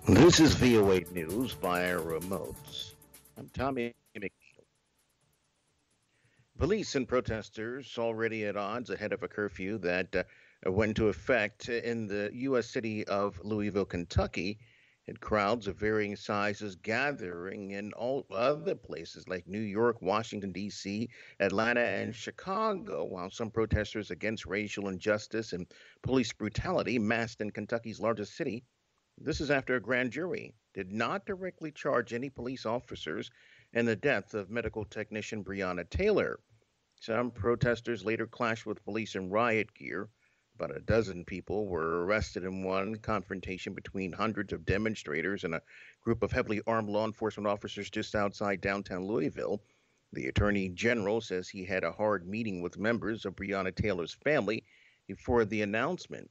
This is VOA News via remote. I'm Tommy McNeil. Police and protesters already at odds ahead of a curfew that went into effect in the U.S. city of Louisville, Kentucky, and crowds of varying sizes gathering in all other places like New York, Washington, D.C., Atlanta, and Chicago, while some protesters against racial injustice and police brutality massed in Kentucky's largest city. This is after a grand jury did not directly charge any police officers in the death of medical technician Breonna Taylor. Some protesters later clashed with police in riot gear. About a dozen people were arrested in one confrontation between hundreds of demonstrators and a group of heavily armed law enforcement officers just outside downtown Louisville. The attorney general says he had a hard meeting with members of Breonna Taylor's family before the announcement.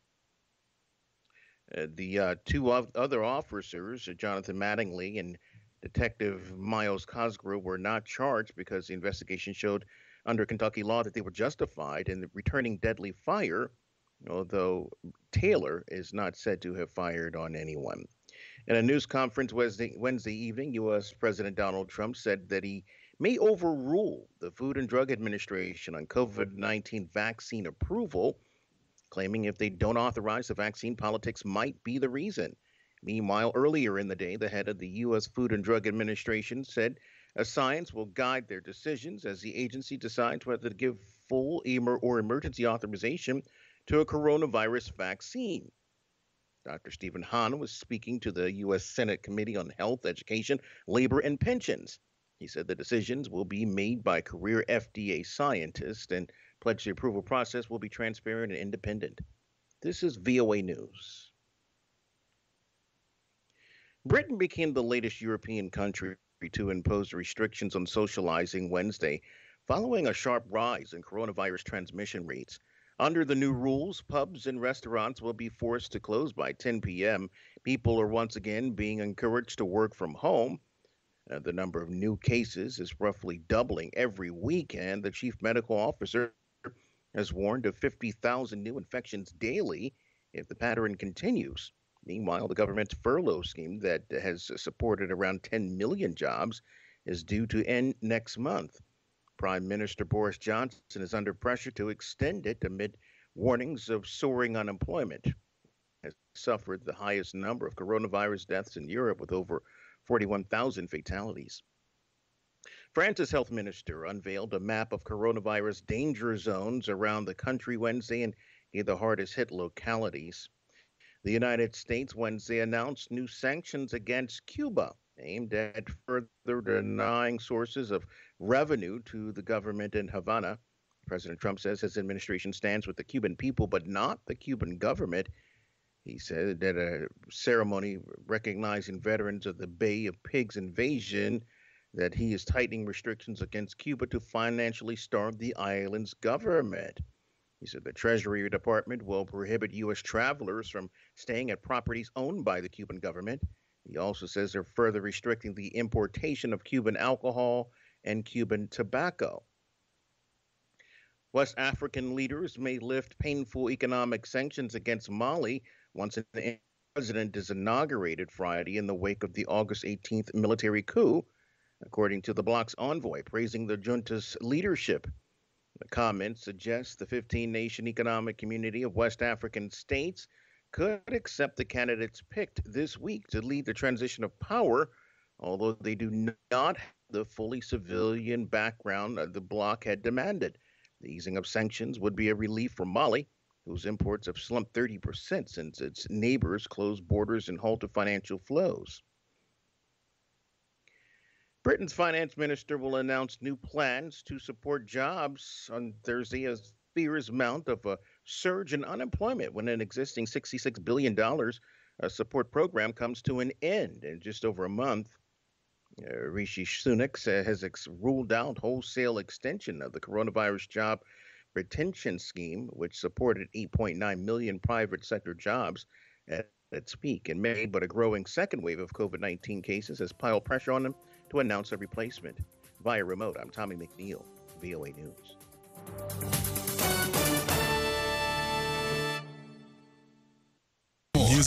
The two other officers, Jonathan Mattingly and Detective Miles Cosgrove, were not charged because the investigation showed under Kentucky law that they were justified in returning deadly fire, although Taylor is not said to have fired on anyone. In a news conference Wednesday evening, U.S. President Donald Trump said that he may overrule the Food and Drug Administration on COVID 19 vaccine approval, claiming if they don't authorize the vaccine, politics might be the reason. Meanwhile, earlier in the day, the head of the U.S. Food and Drug Administration said science will guide their decisions as the agency decides whether to give full or emergency authorization to a coronavirus vaccine. Dr. Stephen Hahn was speaking to the U.S. Senate Committee on Health, Education, Labor, and Pensions. He said the decisions will be made by career FDA scientists and pledged the approval process will be transparent and independent. This is VOA News. Britain became the latest European country to impose restrictions on socializing Wednesday, following a sharp rise in coronavirus transmission rates. Under the new rules, pubs and restaurants will be forced to close by 10 p.m. People are once again being encouraged to work from home. The number of new cases is roughly doubling every week, and the chief medical officer has warned of 50,000 new infections daily if the pattern continues. Meanwhile, the government's furlough scheme that has supported around 10 million jobs is due to end next month. Prime Minister Boris Johnson is under pressure to extend it amid warnings of soaring unemployment. Has suffered the highest number of coronavirus deaths in Europe with over 41,000 fatalities. France's health minister unveiled a map of coronavirus danger zones around the country Wednesday and gave the hardest hit localities. The United States Wednesday announced new sanctions against Cuba aimed at further denying sources of revenue to the government in Havana. President Trump says his administration stands with the Cuban people, but not the Cuban government. He said at a ceremony recognizing veterans of the Bay of Pigs invasion that he is tightening restrictions against Cuba to financially starve the island's government. He said the Treasury Department will prohibit U.S. travelers from staying at properties owned by the Cuban government. He also says they're further restricting the importation of Cuban alcohol and Cuban tobacco. West African leaders may lift painful economic sanctions against Mali once an president is inaugurated Friday in the wake of the August 18th military coup, according to the bloc's envoy, praising the junta's leadership. The comment suggests the 15-nation economic community of West African states could accept the candidates picked this week to lead the transition of power, although they do not have the fully civilian background the bloc had demanded. The easing of sanctions would be a relief for Mali, whose imports have slumped 30% since its neighbors closed borders and halted financial flows. Britain's finance minister will announce new plans to support jobs on Thursday as fears mount of a surge in unemployment when an existing $66 billion support program comes to an end in just over a month. Rishi Sunak has ruled out wholesale extension of the coronavirus job retention scheme, which supported 8.9 million private sector jobs at its peak in May, but a growing second wave of COVID-19 cases has piled pressure on them to announce a replacement. Via remote, I'm Tommy McNeil, VOA News.